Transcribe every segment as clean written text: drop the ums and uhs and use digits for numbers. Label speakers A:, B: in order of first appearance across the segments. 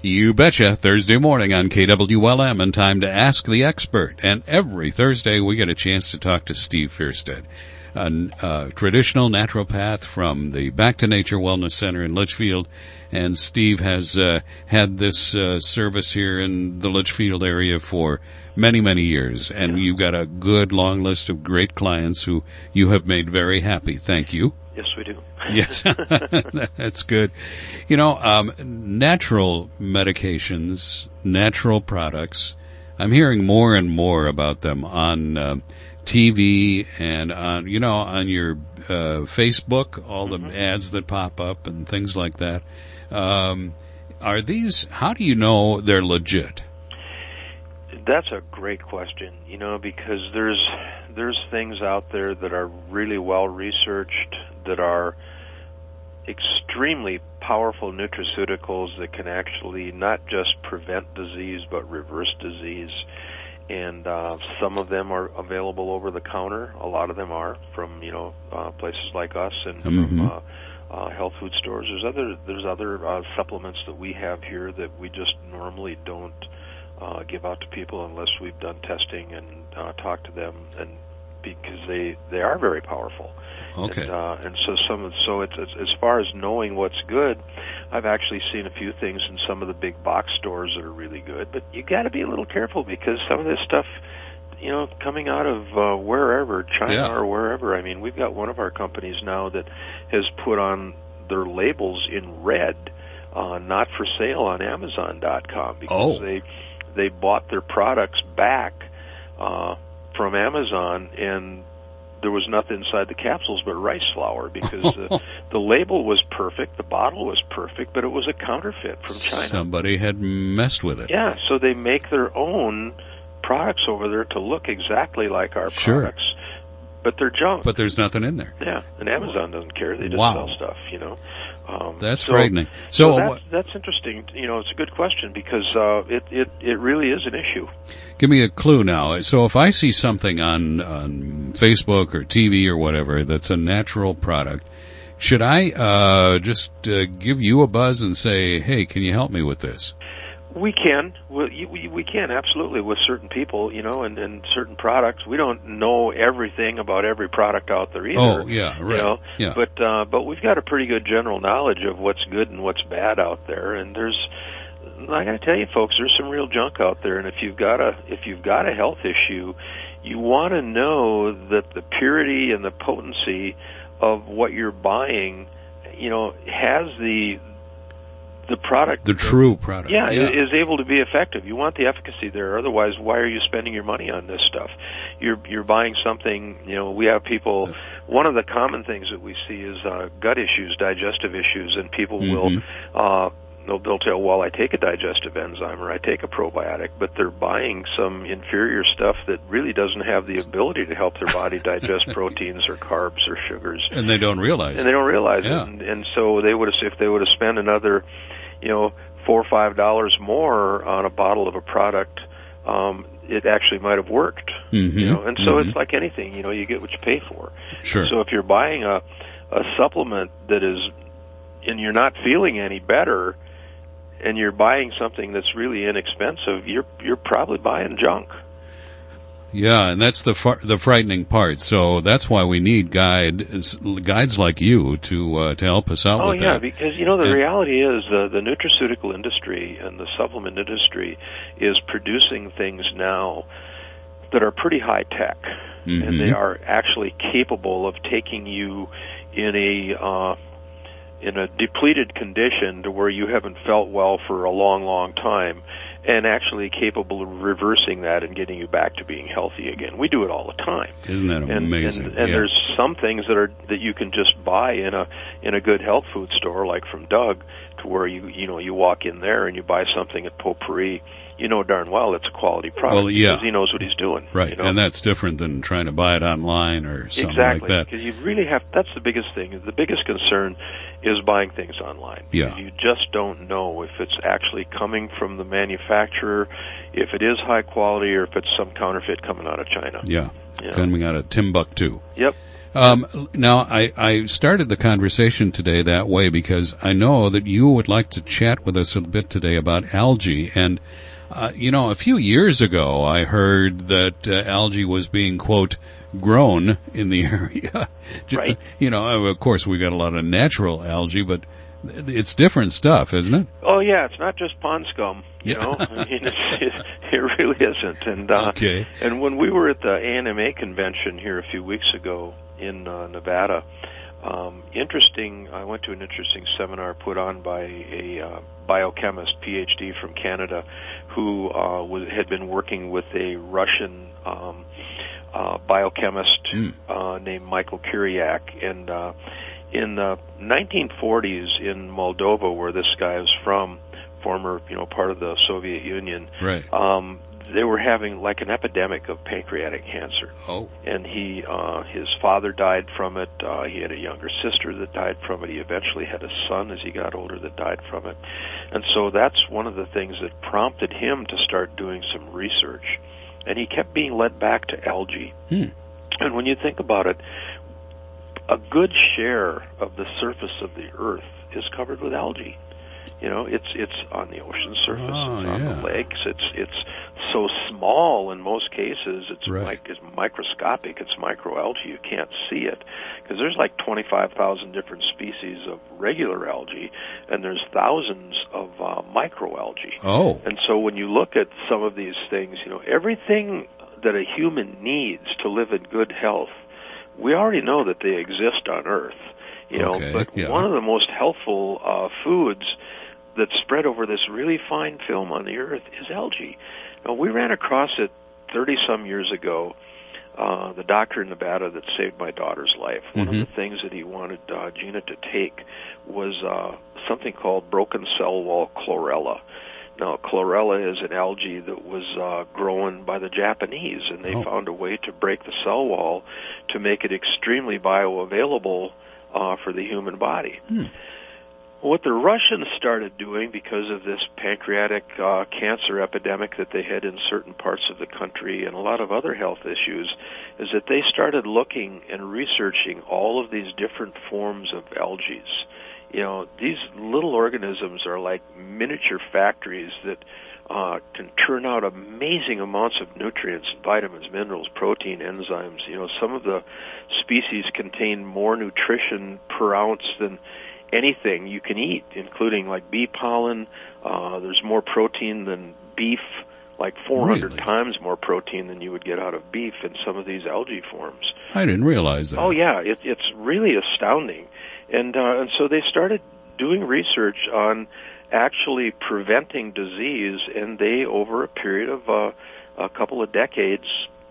A: You betcha. Thursday morning on KWLM, and time to ask the expert. And every Thursday we get a chance to talk to Steve Fierstead, a traditional naturopath from the Back to Nature Wellness Center in Litchfield. And Steve has had this service here in the Litchfield area for many, many years. And you've got a good long list of great clients who you have made very happy. Thank you.
B: Yes, we do.
A: Yes, that's good. You know, natural medications, natural products, I'm hearing more and more about them on TV and on, on your Facebook, all the ads that pop up and things like that. Are these, how do you know they're legit?
B: That's a great question, because there's things out there that are really well researched, that are extremely powerful nutraceuticals that can actually not just prevent disease but reverse disease. And some of them are available over the counter. A lot of them are from places like us and from health food stores. There's other supplements that we have here that we just normally don't give out to people unless we've done testing and talked to them, and because they are very powerful.
A: Okay.
B: And so it's as far as knowing what's good, I've actually seen a few things in some of the big box stores that are really good, but you got to be a little careful because some of this stuff, coming out of wherever, China or wherever. I mean, we've got one of our companies now that has put on their labels in red, not for sale on Amazon.com because they bought their products back from Amazon, and there was nothing inside the capsules but rice flour because the label was perfect, the bottle was perfect, but it was a counterfeit from China.
A: Somebody had messed with it.
B: Yeah, so they make their own products over there to look exactly like our products, but they're junk.
A: But there's nothing in there.
B: Yeah, and Amazon doesn't care. They just sell stuff,
A: That's frightening.
B: So that's interesting. It's a good question because it really is an issue.
A: Give me a clue now. So if I see something on Facebook or TV or whatever that's a natural product, should I just give you a buzz and say, hey, can you help me with this?
B: We can. We can, absolutely, with certain people, and certain products. We don't know everything about every product out there either.
A: Oh, yeah, right. Yeah.
B: But we've got a pretty good general knowledge of what's good and what's bad out there. And I got to tell you, folks, there's some real junk out there. And if you've got a health issue, you want to know that the purity and the potency of what you're buying, has the product,
A: the true product,
B: is able to be effective. You want the efficacy there. Otherwise, why are you spending your money on this stuff? You're buying something. We have people. One of the common things that we see is gut issues, digestive issues, and people will they'll tell, well, I take a digestive enzyme or I take a probiotic, but they're buying some inferior stuff that really doesn't have the ability to help their body digest proteins or carbs or sugars.
A: And they don't realize it.
B: And so if they would have spent another, $4 or $5 more on a bottle of a product, it actually might have worked. And so it's like anything, you get what you pay for.
A: Sure.
B: So if you're buying a supplement that is, and you're not feeling any better, and you're buying something that's really inexpensive, you're probably buying junk.
A: Yeah, and that's the frightening part. So that's why we need guides like you to help us out with that.
B: Oh yeah, because the reality is the nutraceutical industry and the supplement industry is producing things now that are pretty high tech, and they are actually capable of taking you in a depleted condition to where you haven't felt well for a long, long time, and actually capable of reversing that and getting you back to being healthy again. We do it all the time.
A: Isn't that amazing?
B: And there's some things that you can just buy in a good health food store, like from Doug, to where you walk in there and you buy something at Potpourri. You know darn well it's a quality product because he knows what he's doing.
A: Right, and that's different than trying to buy it online or something like that.
B: Exactly, because you really that's the biggest thing. The biggest concern is buying things online.
A: Yeah.
B: You just don't know if it's actually coming from the manufacturer, if it is high quality, or if it's some counterfeit coming out of China.
A: Yeah. Coming out of Timbuktu.
B: Yep.
A: Now, I started the conversation today that way because I know that you would like to chat with us a bit today about algae. And, a few years ago, I heard that algae was being, quote, grown in the area.
B: Right.
A: Of course, we got a lot of natural algae, but it's different stuff, isn't it?
B: Oh, yeah, it's not just pond scum, you know. I mean, it really isn't. And
A: okay.
B: And when we were at the ANMA convention here a few weeks ago in Nevada, I went to an interesting seminar put on by a biochemist, PhD from Canada, who had been working with a Russian biochemist named Michael Kiriak. And in the 1940s in Moldova, where this guy is from, former, part of the Soviet Union,
A: right.
B: They were having like an epidemic of pancreatic cancer.
A: Oh.
B: And his father died from it. He had a younger sister that died from it. He eventually had a son as he got older that died from it. And so that's one of the things that prompted him to start doing some research. And he kept being led back to algae. And when you think about it, a good share of the surface of the earth is covered with algae. It's on the ocean surface, it's on the lakes. It's so small in most cases. It's it's microscopic. It's microalgae. You can't see it because there's like 25,000 different species of regular algae, and there's thousands of microalgae.
A: Oh,
B: and so when you look at some of these things, everything that a human needs to live in good health, we already know that they exist on Earth. But one of the most healthful foods that's spread over this really fine film on the Earth is algae. Now, we ran across it 30-some years ago. The doctor in Nevada that saved my daughter's life, one of the things that he wanted Gina to take was something called broken cell wall chlorella. Now, chlorella is an algae that was grown by the Japanese, and they found a way to break the cell wall to make it extremely bioavailable for the human body. What the Russians started doing because of this pancreatic cancer epidemic that they had in certain parts of the country and a lot of other health issues is that they started looking and researching all of these different forms of algae. These little organisms are like miniature factories that can turn out amazing amounts of nutrients, vitamins, minerals, protein, enzymes. Some of the species contain more nutrition per ounce than anything you can eat, including like bee pollen. There's more protein than beef, like 400 times more protein than you would get out of beef in some of these algae forms.
A: I didn't realize that.
B: Oh, yeah, it's really astounding. And so they started doing research on actually preventing disease, and they, over a period of a couple of decades,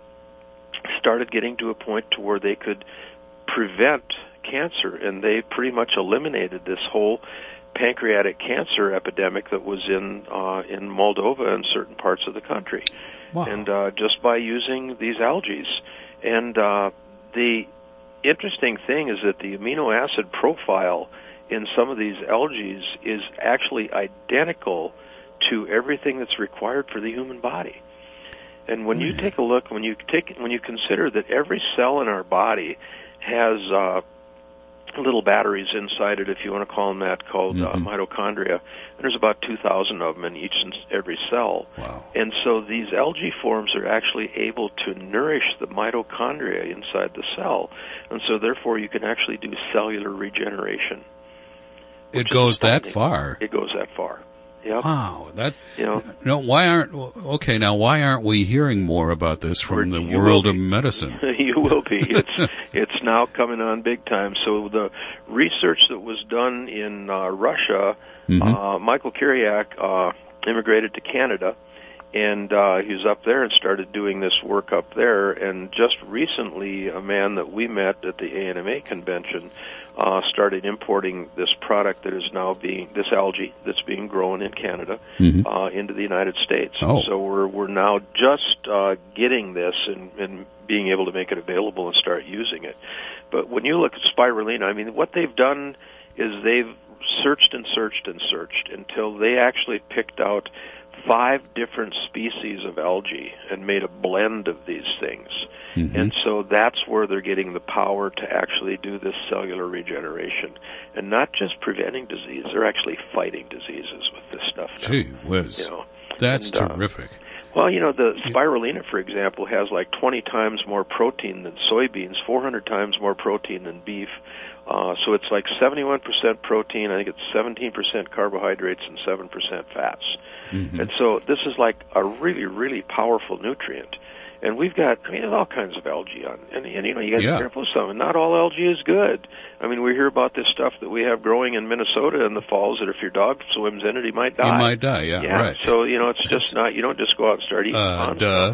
B: started getting to a point to where they could prevent cancer, and they pretty much eliminated this whole pancreatic cancer epidemic that was in Moldova and certain parts of the country.
A: Wow.
B: And just by using these algae. And the interesting thing is that the amino acid profile in some of these algae is actually identical to everything that's required for the human body. And when you take a look, when you consider that every cell in our body has little batteries inside it, if you want to call them that, called mitochondria, and there's about 2,000 of them in each and every cell.
A: Wow.
B: And so these algae forms are actually able to nourish the mitochondria inside the cell, and so therefore you can actually do cellular regeneration.
A: It goes that far.
B: It goes that far. Yep.
A: Wow, why aren't we hearing more about this from the world of medicine?
B: You will be. It's now coming on big time. So the research that was done in Russia, Michael Kiriak immigrated to Canada, and he was up there and started doing this work up there. And just recently, a man that we met at the ANMA convention started importing this product that is now this algae that's being grown in Canada into the United States.
A: Oh.
B: So we're now just getting this and being able to make it available and start using it. But when you look at spirulina, I mean, what they've done is they've searched and searched and searched until they actually picked out 5 different species of algae and made a blend of these things. Mm-hmm. And so that's where they're getting the power to actually do this cellular regeneration. And not just preventing disease, they're actually fighting diseases with this stuff now.
A: Gee whiz. That's terrific.
B: Well, the spirulina, for example, has like 20 times more protein than soybeans, 400 times more protein than beef. So it's like 71% protein, I think it's 17% carbohydrates and 7% fats. Mm-hmm. And so this is like a really, really powerful nutrient. And we've got, there's all kinds of algae on. And you got to be careful with some. And not all algae is good. I mean, we hear about this stuff that we have growing in Minnesota in the falls that if your dog swims in it, he might die.
A: He might die, right.
B: So, it's just not, you don't just go out and start eating pond stuff.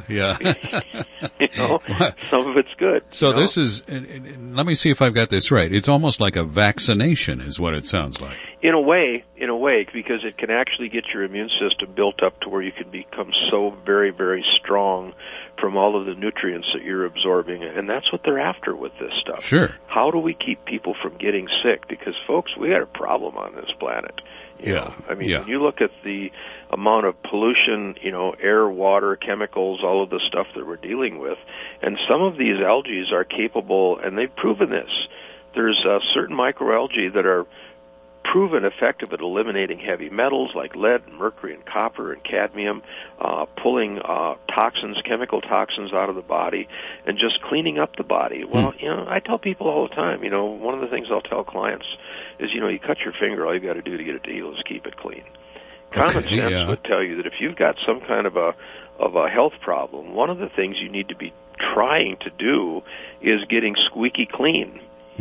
B: Some of it's good.
A: So this is, let me see if I've got this right. It's almost like a vaccination is what it sounds like.
B: In a way, because it can actually get your immune system built up to where you can become so very, very strong from all of the nutrients that you're absorbing, and that's what they're after with this stuff.
A: Sure.
B: How do we keep people from getting sick? Because, folks, we got a problem on this planet. You know? I mean, when you look at the amount of pollution, air, water, chemicals, all of the stuff that we're dealing with, and some of these algae are capable, and they've proven this. There's certain microalgae that are proven effective at eliminating heavy metals like lead, mercury, and copper, and cadmium, pulling toxins, chemical toxins out of the body, and just cleaning up the body. Well, I tell people all the time, one of the things I'll tell clients is, you cut your finger, all you got to do to get it to heal is keep it clean. Common sense would tell you that if you've got some kind of a health problem, one of the things you need to be trying to do is getting squeaky clean,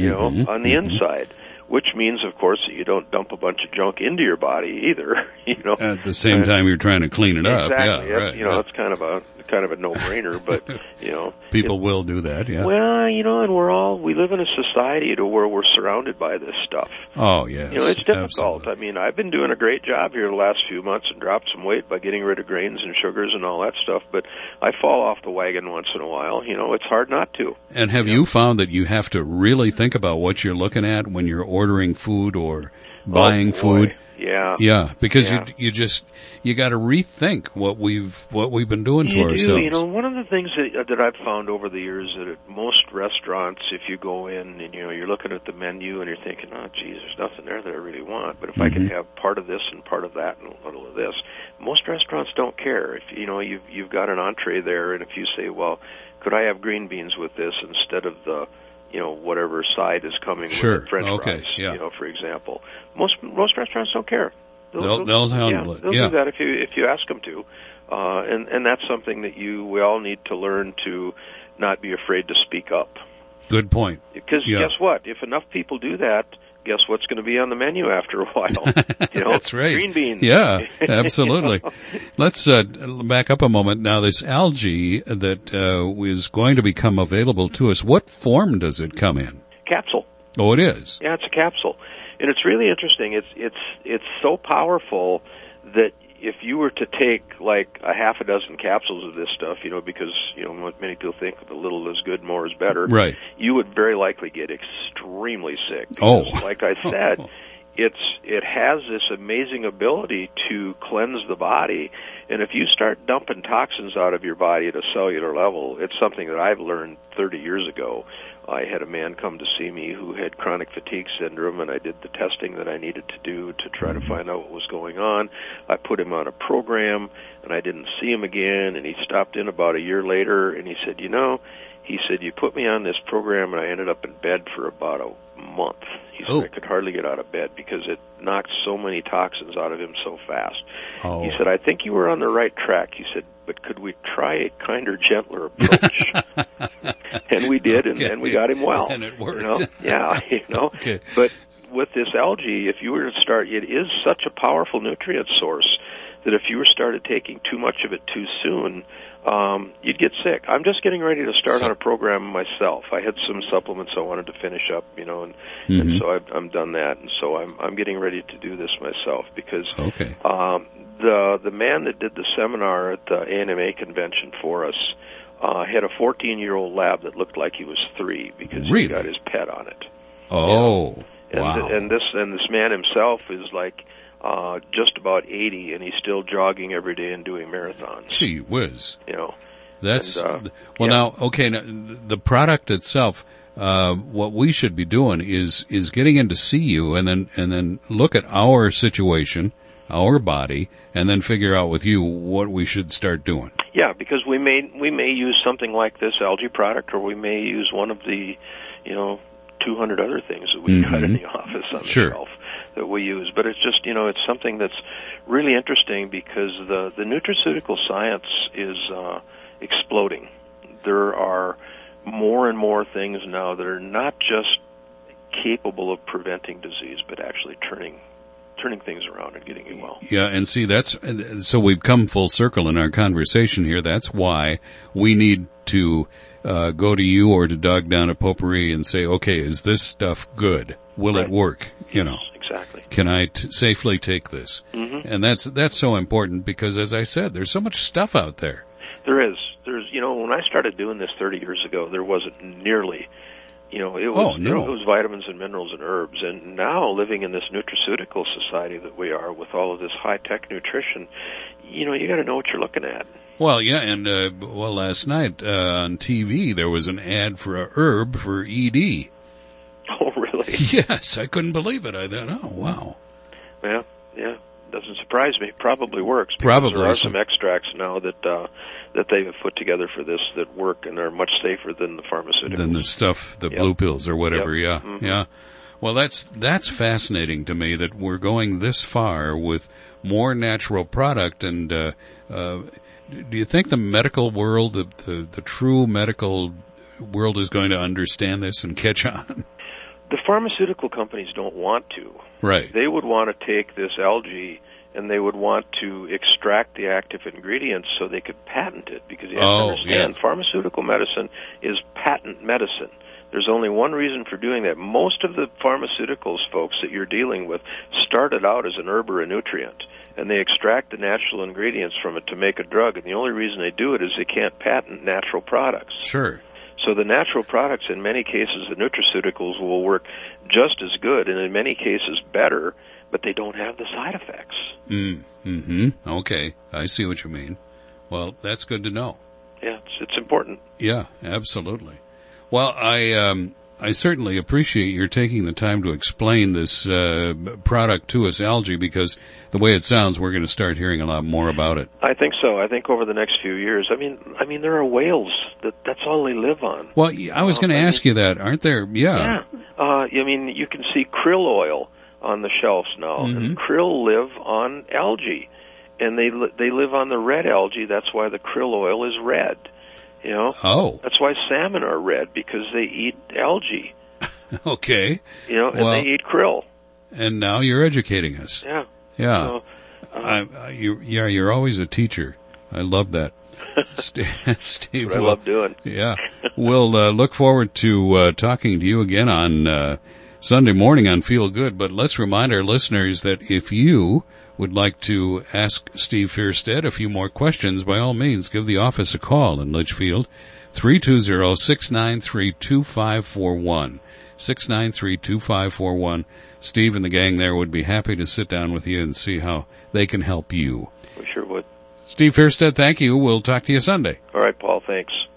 B: on the inside. Which means, of course, that you don't dump a bunch of junk into your body either.
A: At the same time, you're trying to clean it up.
B: Exactly.
A: Yeah, right.
B: It's kind of a no-brainer, but
A: people will do that. Yeah.
B: Well, and we live in a society to where we're surrounded by this stuff.
A: Oh yes.
B: It's difficult.
A: Absolutely.
B: I mean, I've been doing a great job here the last few months and dropped some weight by getting rid of grains and sugars and all that stuff. But I fall off the wagon once in a while. It's hard not to.
A: And have you found that you have to really think about what you're looking at when you're ordering food or buying food?
B: Yeah.
A: Yeah, because you got to rethink what we've been doing to ourselves.
B: One of the things that I've found over the years that at most restaurants, if you go in and you're looking at the menu and you're thinking, oh, geez, there's nothing there that I really want, but if I can have part of this and part of that and a little of this, most restaurants don't care. If you've got an entree there, and if you say, well, could I have green beans with this instead of the whatever side is coming with the French fries, for example. Most restaurants don't care.
A: They'll handle it.
B: They'll do that if you ask them to. And that's something that we all need to learn to not be afraid to speak up.
A: Good point.
B: Because guess what? If enough people do that, guess what's going to be on the menu after a while?
A: That's right.
B: Green beans.
A: Yeah, absolutely. Let's back up a moment. Now, this algae that is going to become available to us, what form does it come in?
B: Capsule.
A: Oh, it is?
B: Yeah, it's a capsule. And it's really interesting. It's so powerful that if you were to take like a half a dozen capsules of this stuff, because, many people think a little is good, more is better.
A: Right.
B: You would very likely get extremely sick. Because, like I said, it has this amazing ability to cleanse the body. And if you start dumping toxins out of your body at a cellular level, it's something that I've learned 30 years ago. I had a man come to see me who had chronic fatigue syndrome, and I did the testing that I needed to do to try to find out what was going on. I put him on a program, and I didn't see him again, and he stopped in about a year later, and he said, you put me on this program, and I ended up in bed for about a month. He said, I could hardly get out of bed because it knocked so many toxins out of him so fast. He said, I think you were on the right track. He said, but could we try a kinder, gentler approach? And we did, and then we got him well.
A: And it worked.
B: Okay. But with this algae, if you were to start, it is such a powerful nutrient source that if you started taking too much of it too soon, you'd get sick. I'm just getting ready to start on a program myself. I had some supplements I wanted to finish up, and so I'm done that, and so I'm getting ready to do this myself because the man that did the seminar at the ANMA convention for us had a 14-year-old lab that looked like he was 3 because he got his pet on it.
A: Oh,
B: wow! And this man himself is like just about 80, and he's still jogging every day and doing marathons.
A: Gee whiz.
B: You know.
A: That's,
B: And,
A: well now, okay, now, the product itself, what we should be doing is getting in to see you and then look at our situation, our body, and then figure out with you what we should start doing.
B: Yeah, because we may use something like this algae product, or we may use one of the, 200 other things that we got in the office on the shelf that we use. But it's just, it's something that's really interesting because the nutraceutical science is exploding. There are more and more things now that are not just capable of preventing disease, but actually turning things around and getting you well.
A: Yeah, and see, so we've come full circle in our conversation here. That's why we need to go to you or to Doug down at Potpourri and say, okay, is this stuff good? Will it work?
B: Exactly.
A: Can I safely take this?
B: Mm-hmm.
A: And that's so important because, as I said, there's so much stuff out there.
B: There's, when I started doing this 30 years ago, there wasn't nearly, it was vitamins and minerals and herbs. And now living in this nutraceutical society that we are with all of this high-tech nutrition, you got to know what you're looking at.
A: Well, yeah, and, last night, on TV, there was an ad for a herb for ED.
B: Oh, really?
A: Yes, I couldn't believe it. I thought, oh, wow.
B: Yeah. Doesn't surprise me. Probably works.
A: Probably.
B: There are some extracts now that they have put together for this that work and are much safer than the pharmaceuticals.
A: Than the stuff, the blue pills or whatever.
B: Yep.
A: Yeah, yeah. Well, that's fascinating to me that we're going this far with more natural product. And do you think the medical world, the true medical world, is going to understand this and catch on?
B: The pharmaceutical companies don't want to.
A: Right.
B: They would want to take this algae and they would want to extract the active ingredients so they could patent it, because you have to understand, pharmaceutical medicine is patent medicine. There's only one reason for doing that. Most of the pharmaceuticals folks that you're dealing with started out as an herb or a nutrient, and they extract the natural ingredients from it to make a drug, and the only reason they do it is they can't patent natural products.
A: Sure.
B: So the natural products, in many cases, the nutraceuticals will work just as good, and in many cases better, but they don't have the side effects.
A: Mm-hmm. Okay. I see what you mean. Well, that's good to know.
B: Yeah, it's important.
A: Yeah, absolutely. Well, I certainly appreciate your taking the time to explain this product to us, algae, because the way it sounds, we're going to start hearing a lot more about it.
B: I think so. I think over the next few years. I mean, there are whales that's all they live on.
A: Well, I was going to ask you that, aren't there? Yeah.
B: I mean, you can see krill oil on the shelves now, and krill live on algae, and they live on the red algae. That's why the krill oil is red.
A: Oh.
B: That's why salmon are red, because they eat algae.
A: Okay.
B: And they eat krill.
A: And now you're educating us.
B: Yeah.
A: Yeah. You're always a teacher. I love that. Steve.
B: What I love doing.
A: Yeah. We'll look forward to talking to you again on Sunday morning on Feel Good, but let's remind our listeners that if you would like to ask Steve Fierstead a few more questions, by all means, give the office a call in Litchfield, 320-693-2541, 693-2541. Steve and the gang there would be happy to sit down with you and see how they can help you.
B: We sure would.
A: Steve Fierstead, thank you. We'll talk to you Sunday.
B: All right, Paul, thanks.